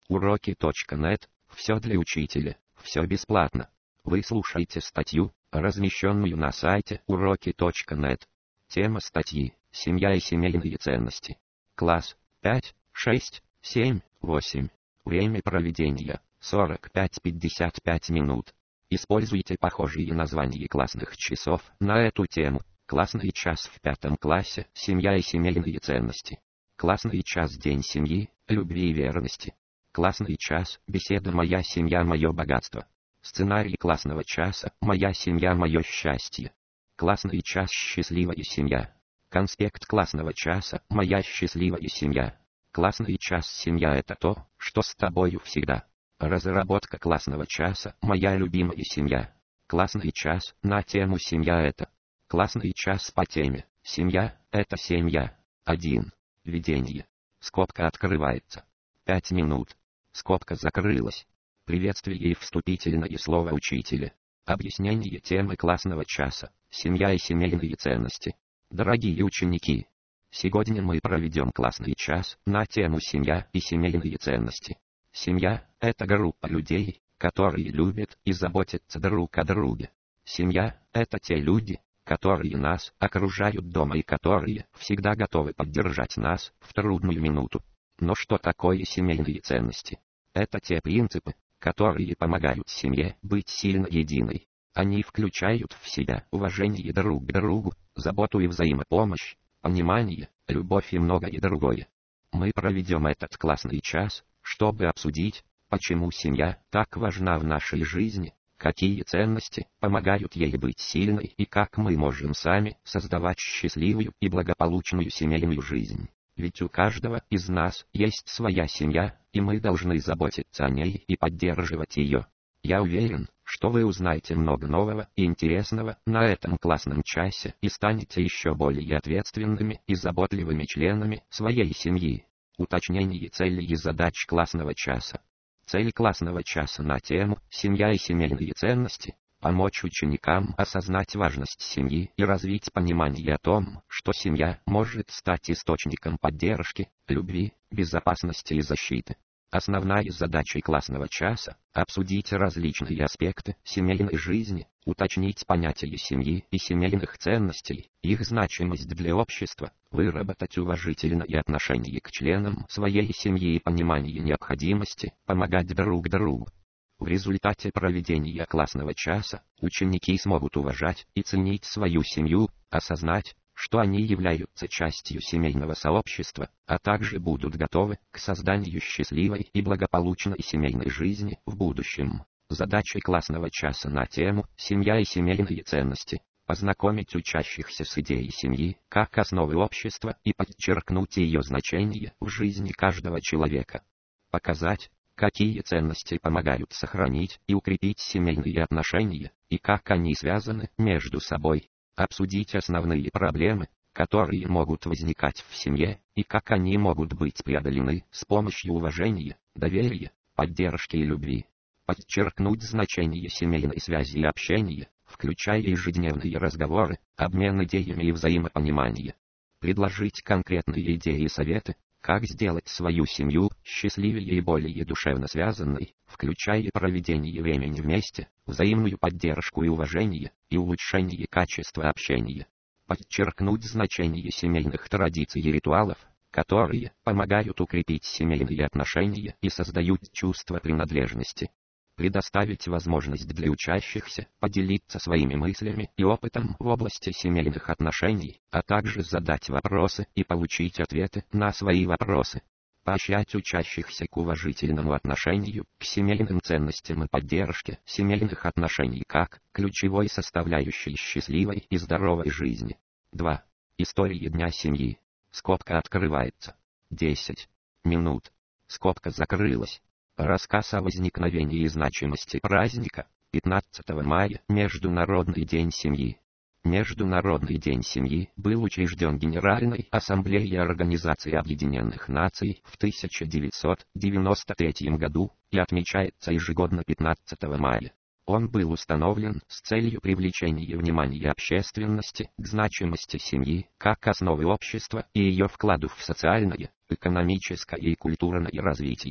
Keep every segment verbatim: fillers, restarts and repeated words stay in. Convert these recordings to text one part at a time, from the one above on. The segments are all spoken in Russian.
уроки точка нет, все для учителя, все бесплатно. Вы слушаете статью, размещенную на сайте уроки точка нет. Тема статьи – семья и семейные ценности. Класс пять, шесть, семь, восемь. Время проведения – сорок пять — пятьдесят пять минут. Используйте похожие названия классных часов на эту тему. Классный час в пятом классе – семья и семейные ценности. Классный час – день семьи, любви и верности. Классный час – беседа «Моя семья, мое богатство». Сценарий классного часа – «Моя семья, мое счастье». Классный час – счастливая семья. Конспект классного часа – «Моя счастливая семья». Классный час – семья – это то, что с тобою всегда. Разработка классного часа – «Моя любимая семья». Классный час на тему «Семья – это». Классный час по теме «Семья – это семья». один. Введение. Скобка открывается. пять минут. Скобка закрылась. Приветствие и вступительное слово учителя. Объяснение темы классного часа. Семья и семейные ценности. Дорогие ученики, сегодня мы проведем классный час на тему «Семья и семейные ценности». Семья – это группа людей, которые любят и заботятся друг о друге. Семья – это те люди, которые нас окружают дома и которые всегда готовы поддержать нас в трудную минуту. Но что такое семейные ценности? Это те принципы, которые помогают семье быть сильно единой. Они включают в себя уважение друг к другу, заботу и взаимопомощь, понимание, любовь и многое другое. Мы проведем этот классный час, чтобы обсудить, почему семья так важна в нашей жизни, какие ценности помогают ей быть сильной и как мы можем сами создавать счастливую и благополучную семейную жизнь. Ведь у каждого из нас есть своя семья, и мы должны заботиться о ней и поддерживать ее. Я уверен, что вы узнаете много нового и интересного на этом классном часе и станете еще более ответственными и заботливыми членами своей семьи. Уточнение целей и задач классного часа. Цель классного часа на тему «Семья и семейные ценности» – помочь ученикам осознать важность семьи и развить понимание о том, что семья может стать источником поддержки, любви, безопасности и защиты. Основная задача классного часа – обсудить различные аспекты семейной жизни, уточнить понятие семьи и семейных ценностей, их значимость для общества, выработать уважительное отношение к членам своей семьи и понимание необходимости помогать друг другу. В результате проведения классного часа ученики смогут уважать и ценить свою семью, осознать, что они являются частью семейного сообщества, а также будут готовы к созданию счастливой и благополучной семейной жизни в будущем. Задача классного часа на тему «Семья и семейные ценности» – познакомить учащихся с идеей семьи как основы общества и подчеркнуть ее значение в жизни каждого человека. Показать, какие ценности помогают сохранить и укрепить семейные отношения, и как они связаны между собой. Обсудить основные проблемы, которые могут возникать в семье, и как они могут быть преодолены с помощью уважения, доверия, поддержки и любви. Подчеркнуть значение семейной связи и общения, включая ежедневные разговоры, обмен идеями и взаимопонимание. Предложить конкретные идеи и советы, как сделать свою семью счастливее и более душевно связанной, включая проведение времени вместе, взаимную поддержку и уважение, и улучшение качества общения. Подчеркнуть значение семейных традиций и ритуалов, которые помогают укрепить семейные отношения и создают чувство принадлежности. Предоставить возможность для учащихся поделиться своими мыслями и опытом в области семейных отношений, а также задать вопросы и получить ответы на свои вопросы. Поощрять учащихся к уважительному отношению к семейным ценностям и поддержке семейных отношений как ключевой составляющей счастливой и здоровой жизни. два. История дня семьи. Скобка открывается. десять минут. Скобка закрылась. Рассказ о возникновении и значимости праздника. пятнадцатого мая – Международный день семьи. Международный день семьи был учрежден Генеральной Ассамблеей Организации Объединенных Наций в тысяча девятьсот девяносто третьем году и отмечается ежегодно пятнадцатого мая. Он был установлен с целью привлечения внимания общественности к значимости семьи как основы общества и ее вкладу в социальное, экономическое и культурное развитие.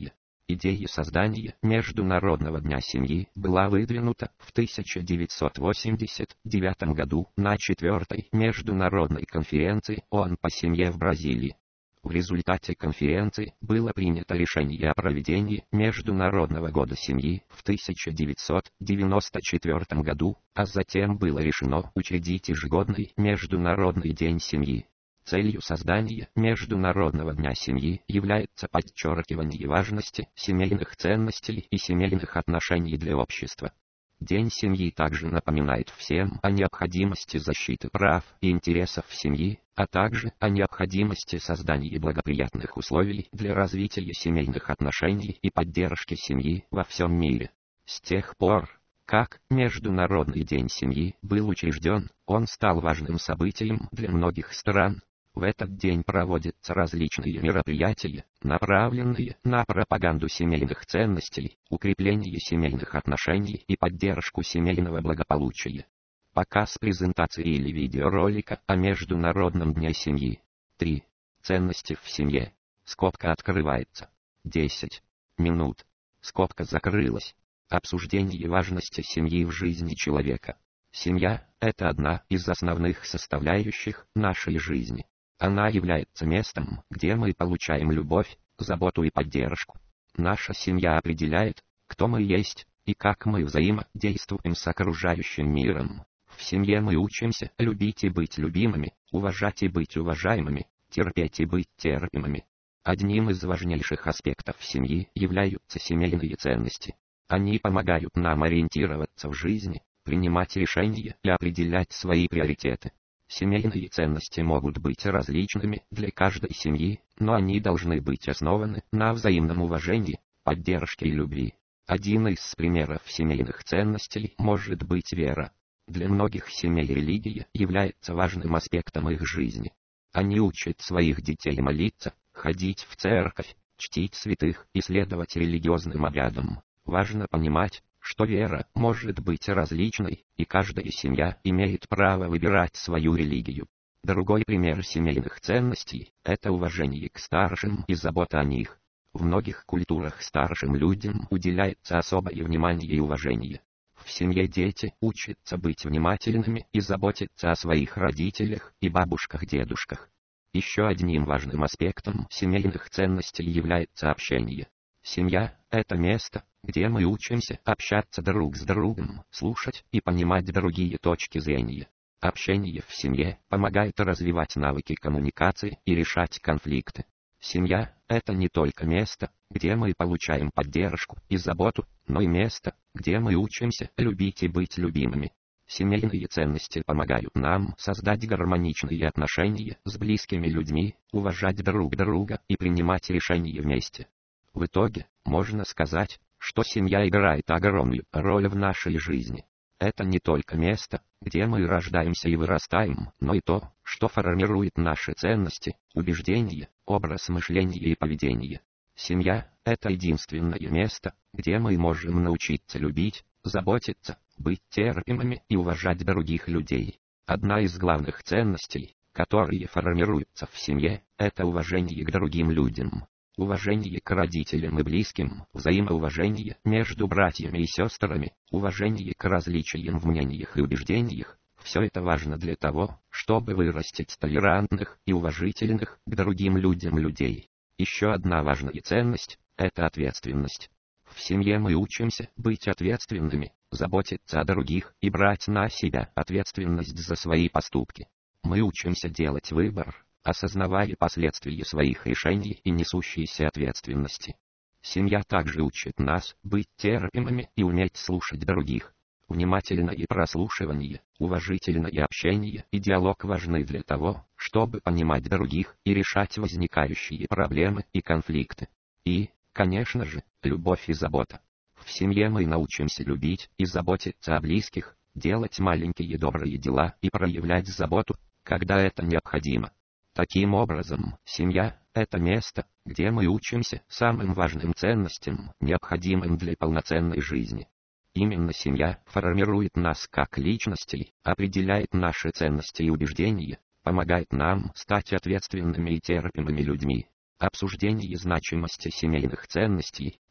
Идея создания Международного дня семьи была выдвинута в тысяча девятьсот восемьдесят девятом году на четвертой Международной конференции ООН по семье в Бразилии. В результате конференции было принято решение о проведении Международного года семьи в тысяча девятьсот девяносто четвёртом году, а затем было решено учредить ежегодный Международный день семьи. Целью создания Международного дня семьи является подчеркивание важности семейных ценностей и семейных отношений для общества. День семьи также напоминает всем о необходимости защиты прав и интересов семьи, а также о необходимости создания благоприятных условий для развития семейных отношений и поддержки семьи во всем мире. С тех пор, как Международный день семьи был учрежден, он стал важным событием для многих стран. В этот день проводятся различные мероприятия, направленные на пропаганду семейных ценностей, укрепление семейных отношений и поддержку семейного благополучия. Показ презентации или видеоролика о Международном дне семьи. три. Ценности в семье. Скобка открывается. десять минут. Скобка закрылась. Обсуждение важности семьи в жизни человека. Семья – это одна из основных составляющих нашей жизни. Она является местом, где мы получаем любовь, заботу и поддержку. Наша семья определяет, кто мы есть и как мы взаимодействуем с окружающим миром. В семье мы учимся любить и быть любимыми, уважать и быть уважаемыми, терпеть и быть терпимыми. Одним из важнейших аспектов семьи являются семейные ценности. Они помогают нам ориентироваться в жизни, принимать решения и определять свои приоритеты. Семейные ценности могут быть различными для каждой семьи, но они должны быть основаны на взаимном уважении, поддержке и любви. Один из примеров семейных ценностей может быть вера. Для многих семей религия является важным аспектом их жизни. Они учат своих детей молиться, ходить в церковь, чтить святых и следовать религиозным обрядам. Важно понимать, что вера может быть различной, и каждая семья имеет право выбирать свою религию. Другой пример семейных ценностей – это уважение к старшим и забота о них. В многих культурах старшим людям уделяется особое внимание и уважение. В семье дети учатся быть внимательными и заботиться о своих родителях и бабушках-дедушках. Еще одним важным аспектом семейных ценностей является общение. Семья – это место, где мы учимся общаться друг с другом, слушать и понимать другие точки зрения. Общение в семье помогает развивать навыки коммуникации и решать конфликты. Семья – это не только место, где мы получаем поддержку и заботу, но и место, где мы учимся любить и быть любимыми. Семейные ценности помогают нам создать гармоничные отношения с близкими людьми, уважать друг друга и принимать решения вместе. В итоге, можно сказать, что семья играет огромную роль в нашей жизни. Это не только место, где мы рождаемся и вырастаем, но и то, что формирует наши ценности, убеждения, образ мышления и поведения. Семья – это единственное место, где мы можем научиться любить, заботиться, быть терпимыми и уважать других людей. Одна из главных ценностей, которые формируются в семье, это уважение к другим людям. Уважение к родителям и близким, взаимоуважение между братьями и сестрами, уважение к различиям в мнениях и убеждениях – все это важно для того, чтобы вырастить толерантных и уважительных к другим людям людей. Еще одна важная ценность – это ответственность. В семье мы учимся быть ответственными, заботиться о других и брать на себя ответственность за свои поступки. Мы учимся делать выбор, осознавая последствия своих решений и несущиеся ответственности. Семья также учит нас быть терпимыми и уметь слушать других. Внимательное прослушивание, уважительное общение и диалог важны для того, чтобы понимать других и решать возникающие проблемы и конфликты. И, конечно же, любовь и забота. В семье мы научимся любить и заботиться о близких, делать маленькие добрые дела и проявлять заботу, когда это необходимо. Таким образом, семья – это место, где мы учимся самым важным ценностям, необходимым для полноценной жизни. Именно семья формирует нас как личностей, определяет наши ценности и убеждения, помогает нам стать ответственными и терпимыми людьми. Обсуждение значимости семейных ценностей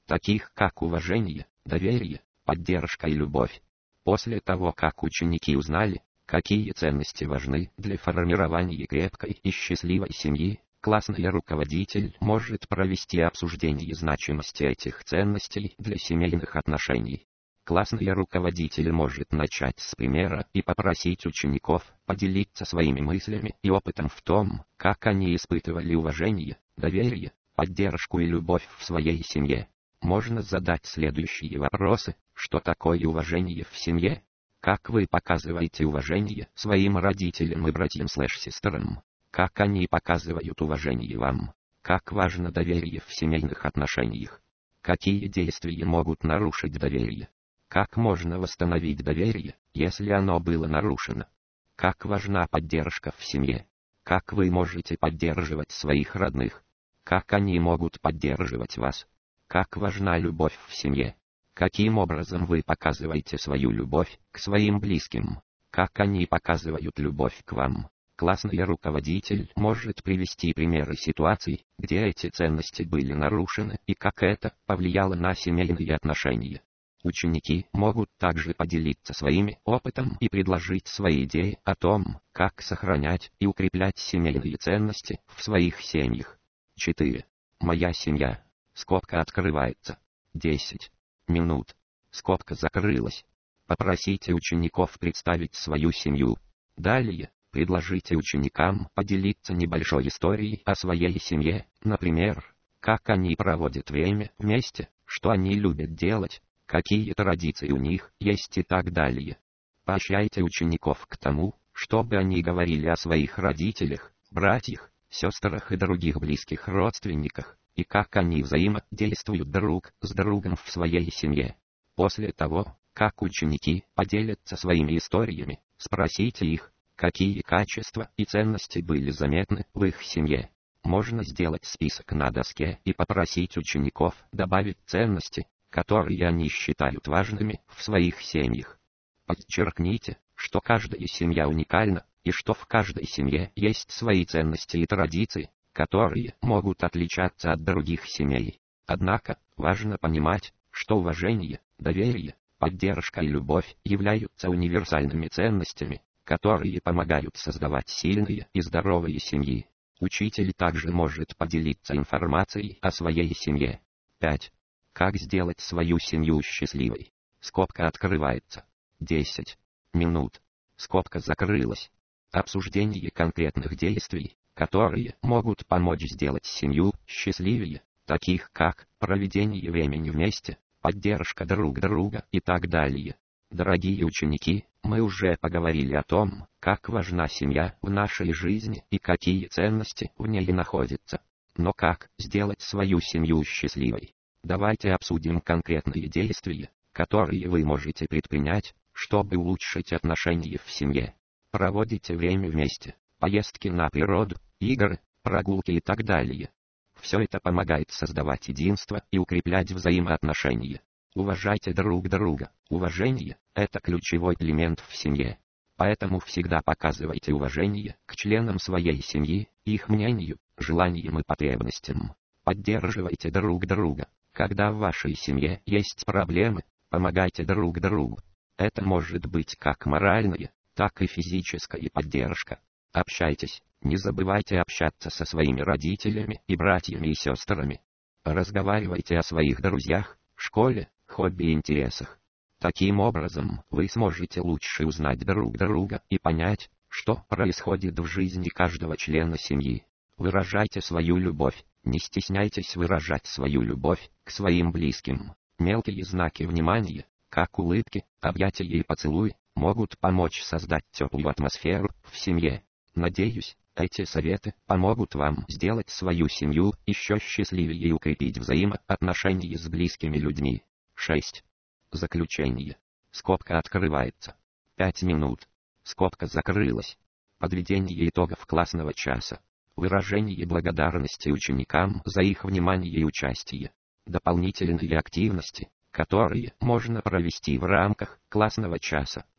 таких как уважение, доверие, поддержка и любовь. После того, как ученики узнали, какие ценности важны для формирования крепкой и счастливой семьи, классный руководитель может провести обсуждение значимости этих ценностей для семейных отношений. Классный руководитель может начать с примера и попросить учеников поделиться своими мыслями и опытом в том, как они испытывали уважение, доверие, поддержку и любовь в своей семье. Можно задать следующие вопросы: что такое уважение в семье? Как вы показываете уважение своим родителям и братьям/сестрам? Как они показывают уважение вам? Как важно доверие в семейных отношениях? Какие действия могут нарушить доверие? Как можно восстановить доверие, если оно было нарушено? Как важна поддержка в семье? Как вы можете поддерживать своих родных? Как они могут поддерживать вас? Как важна любовь в семье? Каким образом вы показываете свою любовь к своим близким? Как они показывают любовь к вам? Классный руководитель может привести примеры ситуаций, где эти ценности были нарушены и как это повлияло на семейные отношения. Ученики могут также поделиться своим опытом и предложить свои идеи о том, как сохранять и укреплять семейные ценности в своих семьях. четыре. Моя семья. Скобка открывается. десять минут. Скобка закрылась. Попросите учеников представить свою семью. Далее, предложите ученикам поделиться небольшой историей о своей семье, например, как они проводят время вместе, что они любят делать, какие традиции у них есть и так далее. Поощряйте учеников к тому, чтобы они говорили о своих родителях, братьях, сестрах и других близких родственниках, и как они взаимодействуют друг с другом в своей семье. После того, как ученики поделятся своими историями, спросите их, какие качества и ценности были заметны в их семье. Можно сделать список на доске и попросить учеников добавить ценности, которые они считают важными в своих семьях. Подчеркните, что каждая семья уникальна, и что в каждой семье есть свои ценности и традиции, которые могут отличаться от других семей. Однако, важно понимать, что уважение, доверие, поддержка и любовь являются универсальными ценностями, которые помогают создавать сильные и здоровые семьи. Учитель также может поделиться информацией о своей семье. пять. Как сделать свою семью счастливой? Скобка открывается. десять минут. Скобка закрылась. Обсуждение конкретных действий, которые могут помочь сделать семью счастливее, таких как проведение времени вместе, поддержка друг друга и так далее. Дорогие ученики, мы уже поговорили о том, как важна семья в нашей жизни и какие ценности в ней находятся. Но как сделать свою семью счастливой? Давайте обсудим конкретные действия, которые вы можете предпринять, чтобы улучшить отношения в семье. Проводите время вместе, поездки на природу, игры, прогулки и так далее. Все это помогает создавать единство и укреплять взаимоотношения. Уважайте друг друга. Уважение – это ключевой элемент в семье. Поэтому всегда показывайте уважение к членам своей семьи, их мнению, желаниям и потребностям. Поддерживайте друг друга. Когда в вашей семье есть проблемы, помогайте друг другу. Это может быть как моральная, так и физическая поддержка. Общайтесь, не забывайте общаться со своими родителями и братьями и сестрами. Разговаривайте о своих друзьях, школе, хобби и интересах. Таким образом, вы сможете лучше узнать друг друга и понять, что происходит в жизни каждого члена семьи. Выражайте свою любовь, не стесняйтесь выражать свою любовь к своим близким. Мелкие знаки внимания, как улыбки, объятия и поцелуи, могут помочь создать теплую атмосферу в семье. Надеюсь, эти советы помогут вам сделать свою семью еще счастливее и укрепить взаимоотношения с близкими людьми. шесть. Заключение. Скобка открывается. пять минут. Скобка закрылась. Подведение итогов классного часа. Выражение благодарности ученикам за их внимание и участие. Дополнительные активности, которые можно провести в рамках классного часа.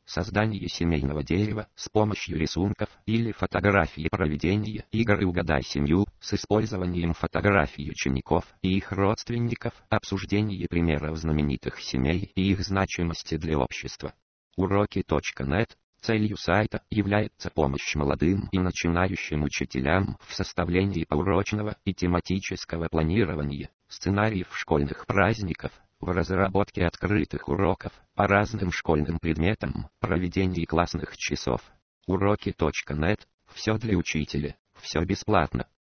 создание семейного дерева с помощью рисунков или фотографий, проведение игры «Угадай семью» с использованием фотографий учеников и их родственников, обсуждение примеров знаменитых семей и их значимости для общества. Уроки точка нет. Целью сайта является помощь молодым и начинающим учителям в составлении поурочного и тематического планирования, сценариев школьных праздников, в разработке открытых уроков по разным школьным предметам, проведении классных часов. Уроки точка нет. Все для учителя, все бесплатно.